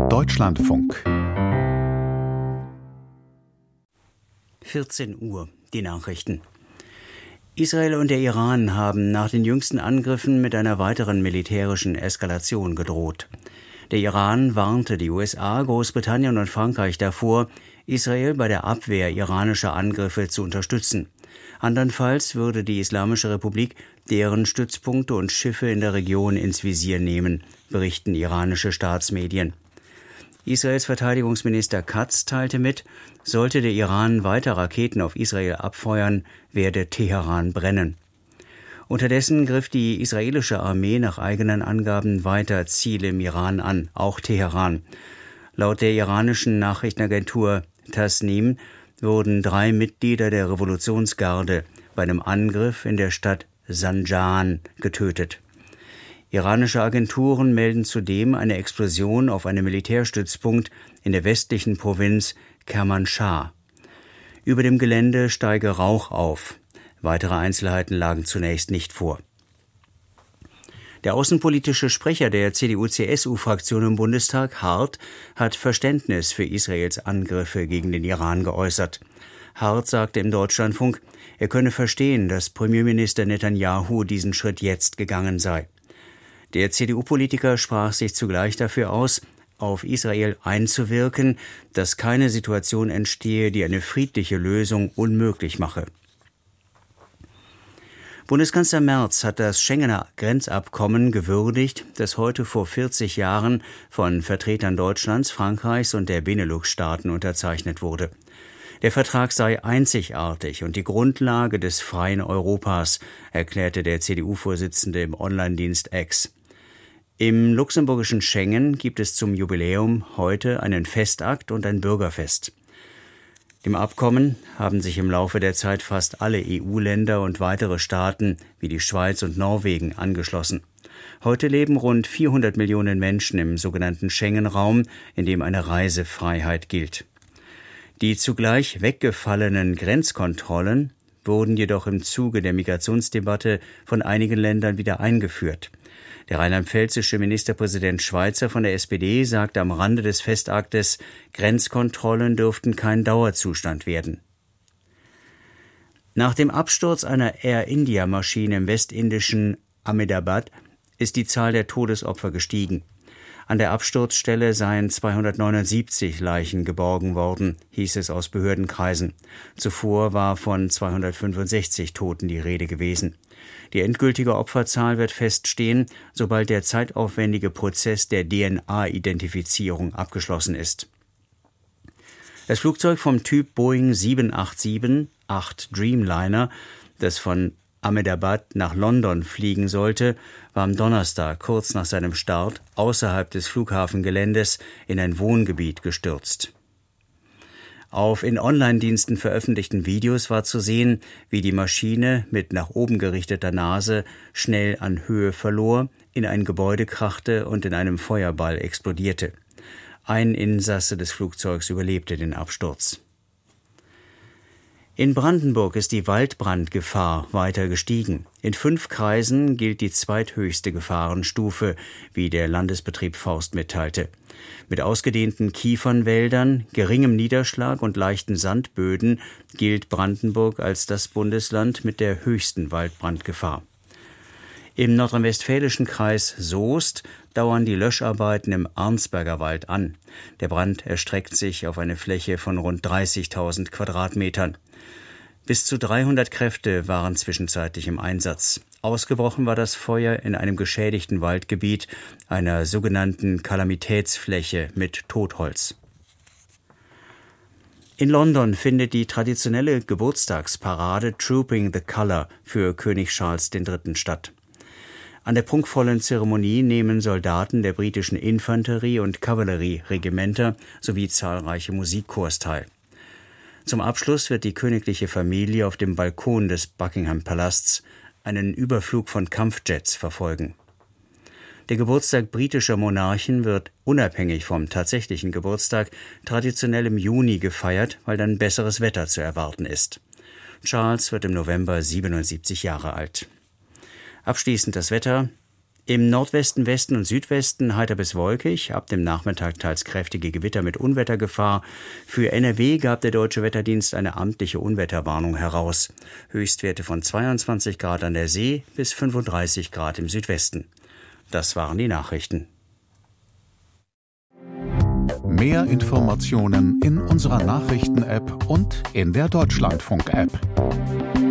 Deutschlandfunk 14 Uhr, die Nachrichten. Israel und der Iran haben nach den jüngsten Angriffen mit einer weiteren militärischen Eskalation gedroht. Der Iran warnte die USA, Großbritannien und Frankreich davor, Israel bei der Abwehr iranischer Angriffe zu unterstützen. Andernfalls würde die Islamische Republik deren Stützpunkte und Schiffe in der Region ins Visier nehmen, berichten iranische Staatsmedien. Israels Verteidigungsminister Katz teilte mit, sollte der Iran weiter Raketen auf Israel abfeuern, werde Teheran brennen. Unterdessen griff die israelische Armee nach eigenen Angaben weiter Ziele im Iran an, auch Teheran. Laut der iranischen Nachrichtenagentur Tasnim wurden 3 Mitglieder der Revolutionsgarde bei einem Angriff in der Stadt Zanjan getötet. Iranische Agenturen melden zudem eine Explosion auf einem Militärstützpunkt in der westlichen Provinz Kermanschah. Über dem Gelände steige Rauch auf. Weitere Einzelheiten lagen zunächst nicht vor. Der außenpolitische Sprecher der CDU-CSU-Fraktion im Bundestag, Hart, hat Verständnis für Israels Angriffe gegen den Iran geäußert. Hart sagte im Deutschlandfunk, er könne verstehen, dass Premierminister Netanyahu diesen Schritt jetzt gegangen sei. Der CDU-Politiker sprach sich zugleich dafür aus, auf Israel einzuwirken, dass keine Situation entstehe, die eine friedliche Lösung unmöglich mache. Bundeskanzler Merz hat das Schengener Grenzabkommen gewürdigt, das heute vor 40 Jahren von Vertretern Deutschlands, Frankreichs und der Benelux-Staaten unterzeichnet wurde. Der Vertrag sei einzigartig und die Grundlage des freien Europas, erklärte der CDU-Vorsitzende im Online-Dienst X. Im luxemburgischen Schengen gibt es zum Jubiläum heute einen Festakt und ein Bürgerfest. Dem Abkommen haben sich im Laufe der Zeit fast alle EU-Länder und weitere Staaten wie die Schweiz und Norwegen angeschlossen. Heute leben rund 400 Millionen Menschen im sogenannten Schengen-Raum, in dem eine Reisefreiheit gilt. Die zugleich weggefallenen Grenzkontrollen wurden jedoch im Zuge der Migrationsdebatte von einigen Ländern wieder eingeführt. Der rheinland-pfälzische Ministerpräsident Schweizer von der SPD sagte am Rande des Festaktes, Grenzkontrollen dürften kein Dauerzustand werden. Nach dem Absturz einer Air-India-Maschine im westindischen Ahmedabad ist die Zahl der Todesopfer gestiegen. An der Absturzstelle seien 279 Leichen geborgen worden, hieß es aus Behördenkreisen. Zuvor war von 265 Toten die Rede gewesen. Die endgültige Opferzahl wird feststehen, sobald der zeitaufwendige Prozess der DNA-Identifizierung abgeschlossen ist. Das Flugzeug vom Typ Boeing 787-8 Dreamliner, das von Ahmedabad nach London fliegen sollte, war am Donnerstag kurz nach seinem Start außerhalb des Flughafengeländes in ein Wohngebiet gestürzt. Auf in Online-Diensten veröffentlichten Videos war zu sehen, wie die Maschine mit nach oben gerichteter Nase schnell an Höhe verlor, in ein Gebäude krachte und in einem Feuerball explodierte. Ein Insasse des Flugzeugs überlebte den Absturz. In Brandenburg ist die Waldbrandgefahr weiter gestiegen. In 5 Kreisen gilt die zweithöchste Gefahrenstufe, wie der Landesbetrieb Forst mitteilte. Mit ausgedehnten Kiefernwäldern, geringem Niederschlag und leichten Sandböden gilt Brandenburg als das Bundesland mit der höchsten Waldbrandgefahr. Im nordrhein-westfälischen Kreis Soest dauern die Löscharbeiten im Arnsberger Wald an. Der Brand erstreckt sich auf eine Fläche von rund 30.000 Quadratmetern. Bis zu 300 Kräfte waren zwischenzeitlich im Einsatz. Ausgebrochen war das Feuer in einem geschädigten Waldgebiet, einer sogenannten Kalamitätsfläche mit Totholz. In London findet die traditionelle Geburtstagsparade Trooping the Colour für König Charles III. Statt. An der prunkvollen Zeremonie nehmen Soldaten der britischen Infanterie- und Kavallerieregimenter sowie zahlreiche Musikchors teil. Zum Abschluss wird die königliche Familie auf dem Balkon des Buckingham-Palasts einen Überflug von Kampfjets verfolgen. Der Geburtstag britischer Monarchen wird unabhängig vom tatsächlichen Geburtstag traditionell im Juni gefeiert, weil dann besseres Wetter zu erwarten ist. Charles wird im November 77 Jahre alt. Abschließend das Wetter. Im Nordwesten, Westen und Südwesten heiter bis wolkig, ab dem Nachmittag teils kräftige Gewitter mit Unwettergefahr. Für NRW gab der Deutsche Wetterdienst eine amtliche Unwetterwarnung heraus. Höchstwerte von 22 Grad an der See bis 35 Grad im Südwesten. Das waren die Nachrichten. Mehr Informationen in unserer Nachrichten-App und in der Deutschlandfunk-App.